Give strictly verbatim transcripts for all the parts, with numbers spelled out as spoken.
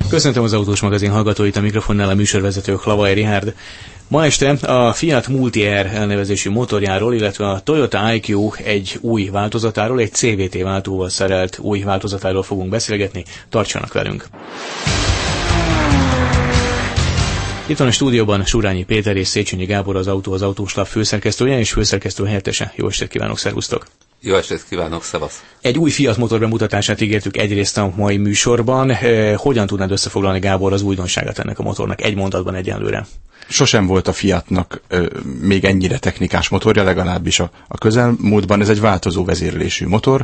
Köszöntöm az Autós Magazin hallgatóit, a mikrofonnál a műsorvezető Hlavaj Richárd. Ma este a Fiat Multi-Air elnevezésű motorjáról, illetve a Toyota i kú egy új változatáról, egy cé vé té váltóval szerelt új változatáról fogunk beszélgetni. Tartsanak velünk! Itt van a stúdióban Surányi Péter és Széchenyi Gábor, az Autó az Autós Lap főszerkesztője és főszerkesztő helyettese. Jó estét kívánok, szervusztok! Jó estét kívánok, szevasz! Egy új Fiat motor bemutatását ígértük egyrészt a mai műsorban. Hogyan tudnád összefoglalni, Gábor, az újdonságát ennek a motornak egy mondatban egyenlőre? Sosem volt a Fiatnak ö, még ennyire technikás motorja, legalábbis a, a közelmúltban. Ez egy változó vezérlésű motor,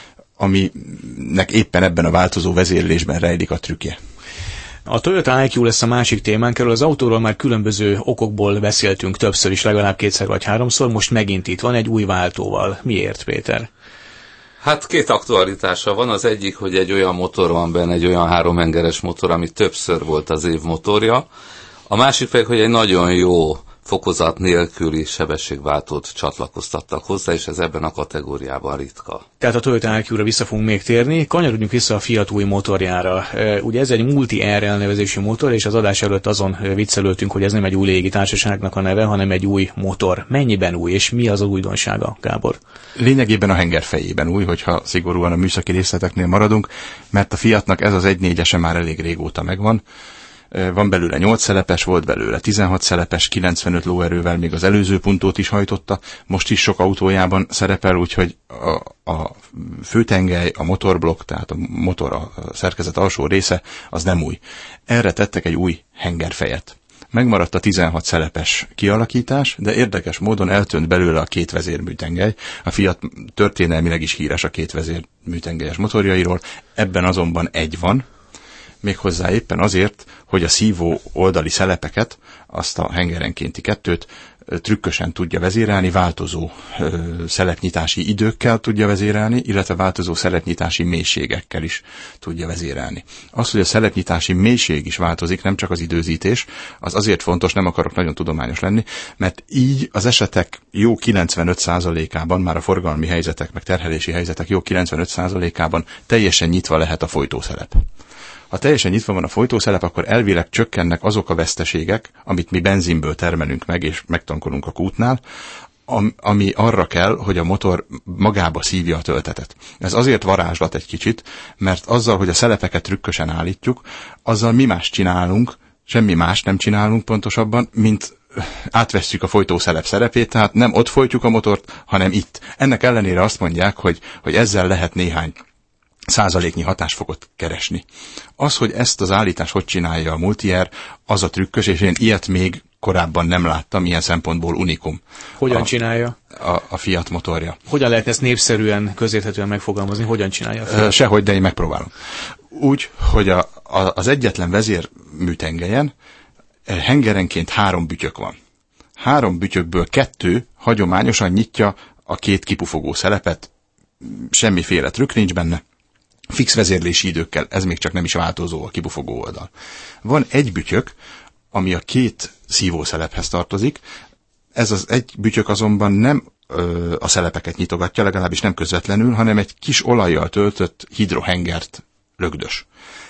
aminek éppen ebben a változó vezérlésben rejlik a trükkje. A Toyota i kú lesz a másik témánk, erről az autóról már különböző okokból beszéltünk többször is, legalább kétszer vagy háromszor, most megint itt van egy új váltóval. Miért, Péter? Hát két aktualitása van. Az egyik, hogy egy olyan motor van benne, egy olyan háromhengeres motor, ami többször volt az év motorja. A másik pedig, hogy egy nagyon jó fokozat nélküli sebességváltót csatlakoztattak hozzá, és ez ebben a kategóriában ritka. Tehát a Toyota i kúra vissza fogunk még térni. Kanyarodjunk vissza a Fiat új motorjára. Ugye ez egy Multi-Air elnevezésű motor, és az adás előtt azon viccelődtünk, hogy ez nem egy új légitársaságnak a neve, hanem egy új motor. Mennyiben új, és mi az a újdonsága, Gábor? Lényegében a henger fejében új, hogyha szigorúan a műszaki részleteknél maradunk, mert a Fiatnak ez az egy négyese már elég régóta megvan. Van belőle nyolc szelepes, volt belőle tizenhat szelepes, kilencvenöt lóerővel még az előző puntót is hajtotta, most is sok autójában szerepel, úgyhogy a, a főtengely, a motorblokk, tehát a motor, a szerkezet alsó része, az nem új. Erre tettek egy új hengerfejet. Megmaradt a tizenhat szelepes kialakítás, de érdekes módon eltűnt belőle a két vezérműtengely. A Fiat történelmileg is híres a két vezérműtengelyes motorjairól, ebben azonban egy van, méghozzá éppen azért, hogy a szívó oldali szelepeket, azt a hengerenkénti kettőt trükkösen tudja vezérelni, változó ö, szelepnyitási időkkel tudja vezérelni, illetve változó szelepnyitási mélységekkel is tudja vezérelni. Az, hogy a szelepnyitási mélység is változik, nem csak az időzítés, az azért fontos, nem akarok nagyon tudományos lenni, mert így az esetek jó kilencvenöt százalékában, már a forgalmi helyzetek, meg terhelési helyzetek jó kilencvenöt százalékában teljesen nyitva lehet a folytószelep. Ha teljesen nyitva van a folytószelep, akkor elvileg csökkennek azok a veszteségek, amit mi benzinből termelünk meg, és megtankolunk a kútnál, ami arra kell, hogy a motor magába szívja a töltetet. Ez azért varázslat egy kicsit, mert azzal, hogy a szelepeket trükkösen állítjuk, azzal mi más csinálunk, semmi más nem csinálunk pontosabban, mint átvesszük a folytószelep szerepét, tehát nem ott folytjuk a motort, hanem itt. Ennek ellenére azt mondják, hogy, hogy ezzel lehet néhány százaléknyi hatásfokot keresni. Az, hogy ezt az állítást hogy csinálja a Multi-Air, az a trükkös, és én ilyet még korábban nem láttam, ilyen szempontból unikum. Hogyan a, csinálja? A, a Fiat motorja. Hogyan lehet ezt népszerűen, közérthetően megfogalmazni? Hogyan csinálja a Fiat? Sehogy, de én megpróbálom. Úgy, hogy a, a, az egyetlen vezérműtengelyen hengerenként három bütyök van. Három bütyökből kettő hagyományosan nyitja a két kipufogó szelepet, semmiféle trükk nincs benne, fix vezérlési időkkel, ez még csak nem is változó a kipufogó oldal. Van egy bütyök, ami a két szívószelephez tartozik, ez az egy bütyök azonban nem ö, a szelepeket nyitogatja, legalábbis nem közvetlenül, hanem egy kis olajjal töltött hidrohengert lögdös.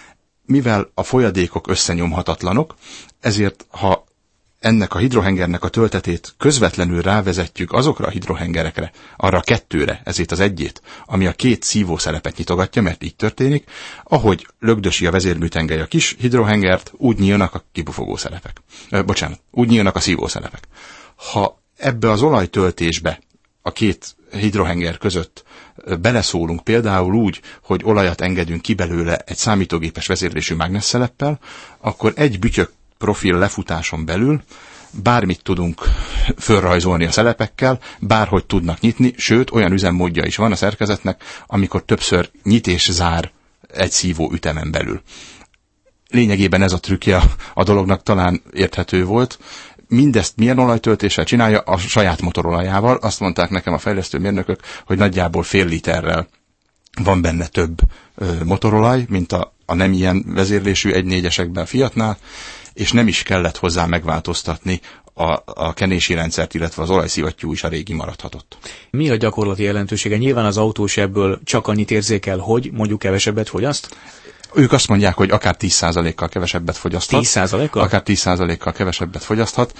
Mivel a folyadékok összenyomhatatlanok, ezért ha ennek a hidrohengernek a töltetét közvetlenül rávezetjük azokra a hidrohengerekre, arra a kettőre, ezért az egyét, ami a két szívószelepet nyitogatja, mert így történik, ahogy lögdösi a vezérműtengely a kis hidrohengert, úgy nyílnak a kipufogó szelepek. Ö, bocsánat, úgy nyílnak a szívószelepek. Ha ebbe az olajtöltésbe a két hidrohenger között beleszólunk például úgy, hogy olajat engedünk ki belőle egy számítógépes vezérlésű mágnesseleppel, akkor egy bütyök profil lefutáson belül bármit tudunk fölrajzolni a szelepekkel, bárhogy tudnak nyitni, sőt, olyan üzemmódja is van a szerkezetnek, amikor többször nyit és zár egy szívó ütemen belül. Lényegében ez a trükkje a dolognak, talán érthető volt. Mindezt milyen olajtöltéssel csinálja? A saját motorolajával. Azt mondták nekem a fejlesztő mérnökök, hogy nagyjából fél literrel van benne több ö, motorolaj, mint a, a nem ilyen vezérlésű egy négyesekben Fiatnál, és nem is kellett hozzá megváltoztatni a, a kenési rendszert, illetve az olajszivattyú is a régi maradhatott. Mi a gyakorlati jelentősége? Nyilván az autós ebből csak annyit érzékel, hogy mondjuk kevesebbet fogyaszt? Ők azt mondják, hogy akár tíz százalékkal kevesebbet fogyaszthat. tíz százalékkal? Akár tíz százalékkal kevesebbet fogyaszthat.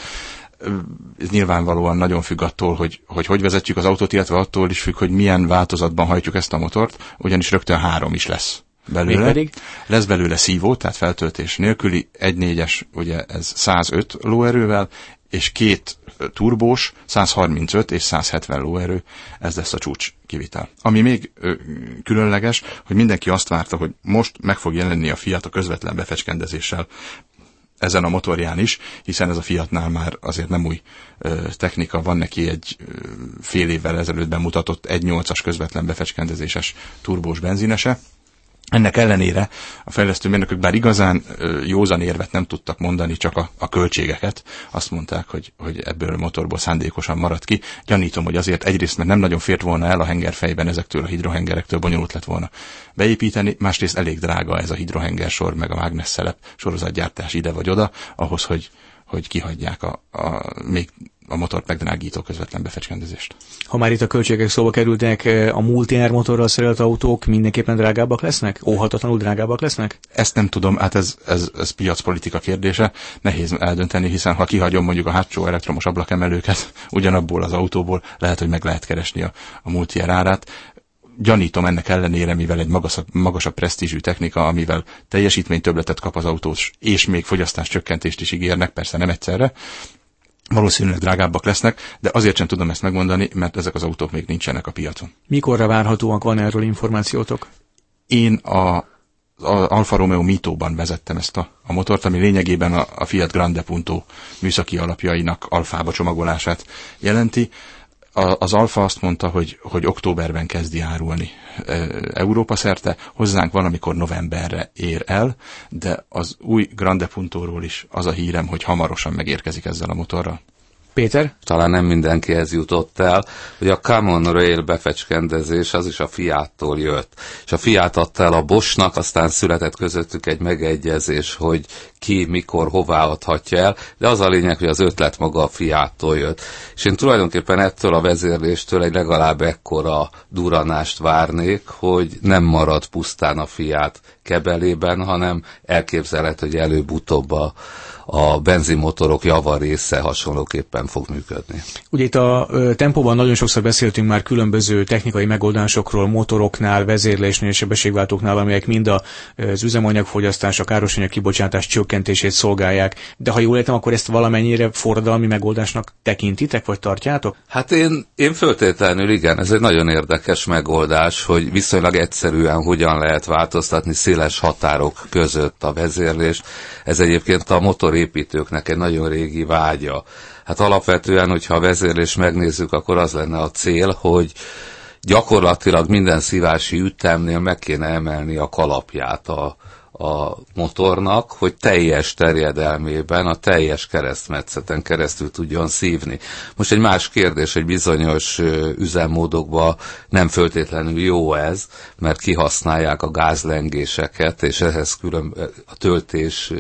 Ez nyilvánvalóan nagyon függ attól, hogy, hogy hogy vezetjük az autót, illetve attól is függ, hogy milyen változatban hajtjuk ezt a motort, ugyanis rögtön három is lesz belőle. Pedig? Lesz belőle szívó, tehát feltöltés nélküli, egy négyes, ugye ez százöt lóerővel, és két turbós, száz harmincöt és száz hetven lóerő, ez lesz a csúcs kivitel. Ami még ö, különleges, hogy mindenki azt várta, hogy most meg fog jelenni a Fiat a közvetlen befecskendezéssel ezen a motorján is, hiszen ez a Fiatnál már azért nem új ö, technika, van neki egy ö, fél évvel ezelőtt bemutatott egy nyolcas közvetlen befecskendezéses turbós benzinese. Ennek ellenére a fejlesztőmérnökök bár igazán ö, józan érvet nem tudtak mondani, csak a, a költségeket. Azt mondták, hogy, hogy ebből a motorból szándékosan maradt ki. Gyanítom, hogy azért egyrészt, mert nem nagyon fért volna el a hengerfejben ezektől a hidrohengerektől, bonyolult lett volna beépíteni, másrészt elég drága ez a hidrohengersor, meg a mágnesszelep sorozatgyártás ide vagy oda, ahhoz, hogy, hogy kihagyják a, a, még a motort megdrágító közvetlen befecskendezést. Ha már itt a költségek szóba kerültek, a multi-air motorral szerelt autók mindenképpen drágábbak lesznek? Óhatatlanul drágábbak lesznek? Ezt nem tudom, hát ez, ez, ez piacpolitika kérdése. Nehéz eldönteni, hiszen ha kihagyom mondjuk a hátsó elektromos ablakemelőket ugyanabból az autóból, lehet, hogy meg lehet keresni a, a multi-air árát. Gyanítom ennek ellenére, mivel egy magasabb, magasabb presztízsű technika, amivel teljesítménytöbbletet kap az autós, és még fogyasztás csökkentést is ígérnek, persze nem egyszerre, valószínűleg drágábbak lesznek, de azért sem tudom ezt megmondani, mert ezek az autók még nincsenek a piacon. Mikorra várhatóak, van erről információtok? Én a, az Alfa Romeo Mitóban vezettem ezt a, a motort, ami lényegében a, a Fiat Grande Punto műszaki alapjainak alfába csomagolását jelenti. A, az Alfa azt mondta, hogy, hogy októberben kezdi árulni e, Európa szerte, hozzánk valamikor novemberre ér el, de az új Grande Puntóról is az a hírem, hogy hamarosan megérkezik ezzel a motorral. Péter? Talán nem mindenkihez jutott el, hogy a Common Rail befecskendezés az is a Fiattól jött. És a Fiat adta el a Boschnak, aztán született közöttük egy megegyezés, hogy ki, mikor, hová adhatja el, de az a lényeg, hogy az ötlet maga a Fiattól jött. És én tulajdonképpen ettől a vezérléstől egy legalább ekkora duranást várnék, hogy nem marad pusztán a Fiat kebelében, hanem elképzelhető, hogy előbb-utóbb a a benzinmotorok javarésze hasonlóképpen fog működni. Ugye itt a tempóban nagyon sokszor beszéltünk már különböző technikai megoldásokról, motoroknál, vezérlésnél és sebességváltóknál, amelyek mind az üzemanyagfogyasztás, a károsanyag kibocsátás csökkentését szolgálják. De ha jól értem, akkor ezt valamennyire forradalmi megoldásnak tekintitek, vagy tartjátok? Hát én, én föltétlenül igen, ez egy nagyon érdekes megoldás, hogy viszonylag egyszerűen hogyan lehet változtatni széles határok között a vezérlést. Ez egyébként a motorépítőknek egy nagyon régi vágya. Hát alapvetően, hogyha a vezérlést megnézzük, akkor az lenne a cél, hogy gyakorlatilag minden szívási ütemnél meg kéne emelni a kalapját a, a motornak, hogy teljes terjedelmében, a teljes keresztmetszeten keresztül tudjon szívni. Most egy más kérdés, hogy bizonyos üzemmódokban nem föltétlenül jó ez, mert kihasználják a gázlengéseket, és ehhez külön a töltés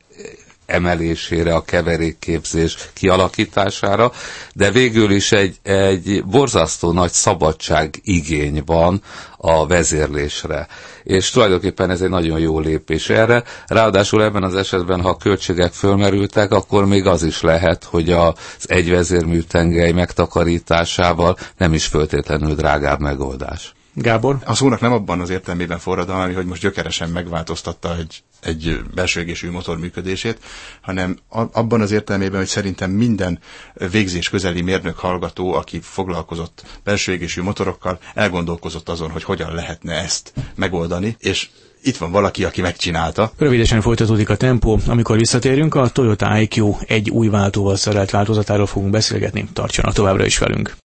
emelésére, a keverékképzés kialakítására, de végül is egy, egy borzasztó nagy szabadság igény van a vezérlésre. És tulajdonképpen ez egy nagyon jó lépés erre. Ráadásul ebben az esetben, ha a költségek fölmerültek, akkor még az is lehet, hogy az egyvezérmű tengely megtakarításával nem is föltétlenül drágább megoldás. Gábor? A szónak nem abban az értelmében forradalmi, hogy most gyökeresen megváltoztatta egy, egy belső égésű motor működését, hanem abban az értelmében, hogy szerintem minden végzés közeli mérnök hallgató, aki foglalkozott belső égésű motorokkal, elgondolkozott azon, hogy hogyan lehetne ezt megoldani, és itt van valaki, aki megcsinálta. Rövidesen folytatódik a tempó, amikor visszatérünk, a Toyota i kú egy új váltóval szerelt változatáról fogunk beszélgetni. Tartsanak továbbra is velünk!